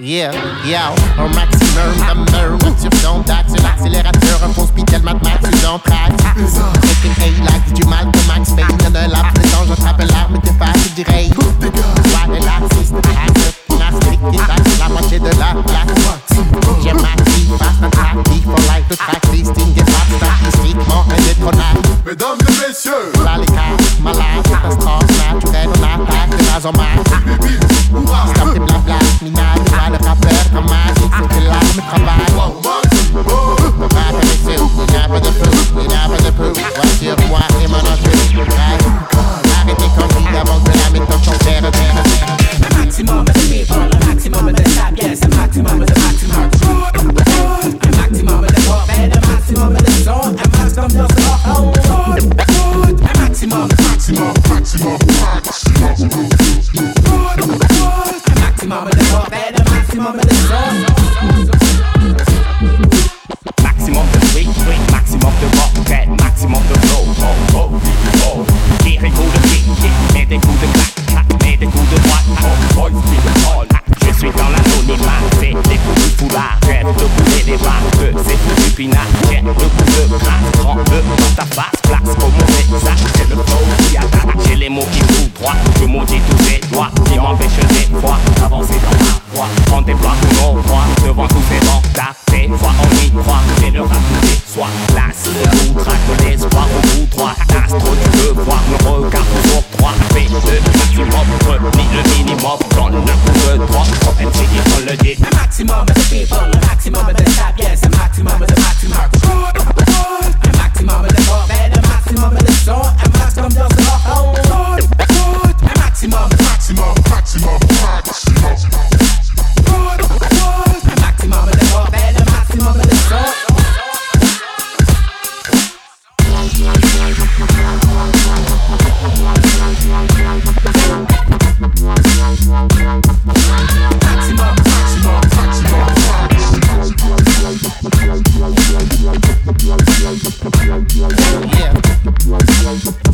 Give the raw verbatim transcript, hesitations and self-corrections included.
Yeah, yeah, un maximum de merde sur ton dax, c'est l'accélérateur, un faux speed tellement de max, tu l'en traques. Taking A like du mal de Max Payne, y'en a la présence, j'attrape l'arme et t'es facile du raid. Soit de l'artiste, gymnastique, qui taxe la moitié de la place. J'aime ma vie, fast and tracky, for life, le track listing, get fast, statistiquement indétrônable. Mesdames et messieurs, là les cartes, malade, catastrophe naturelle, on attaque les razomats. Stop tes blabla, minable, le rappeur comme magique, c'est que l'arme travaille. Le rap avec ce, il n'a pas de feu, il n'a pas de peu. Voici moi et mon enjeu, arrête tes conneries avant que la méthode t'en terre, terre, terre. Un maximum de people, un maximum de sapiens, un maximum de maximum. Un maximum de corbeilles, un maximum de son, un maximum de son. Un maximum, maximum, maximum, maximum. Un maximum de corbeilles, un maximum de son. Maximum de sweet, sweet, maximum de rocket, maximum de flow, oh, oh, oh. Tire des coups de kick, kick, mets des coups de clac, clac, mets des coups de droite, oh, boys, speed the ball. Je suis dans l'anonymat, fais des coups de foulard, jette le boulet des barres, c'est tout du pinard, jette le coup de crasse, prends-le dans ta face, place au mauvais sac, c'est le flow qui attaque, j'ai les mots qui coulent droit, je maudis tous ces doigts, qui m'empêchent des fois d'avancer dans ma voie, prends tes blocs ou non droit, devant tous ces vents, tes fois on y croit, mais le rap nous déçoit, place le bout, traque l'espoir au bout droit, astro tu veux voir, me regarde sur trois, fais le maximum, replie le minimum, dans le coup de droit, M C qui prend le dit. Un maximum de people, un maximum de sapiens, un maximum de maximum. Un maximum de corbeilles, un maximum de son, un maximum de son. Un maximum, maximum, maximum, maximum. Un maximum de corbeilles, un maximum de son. Yeah.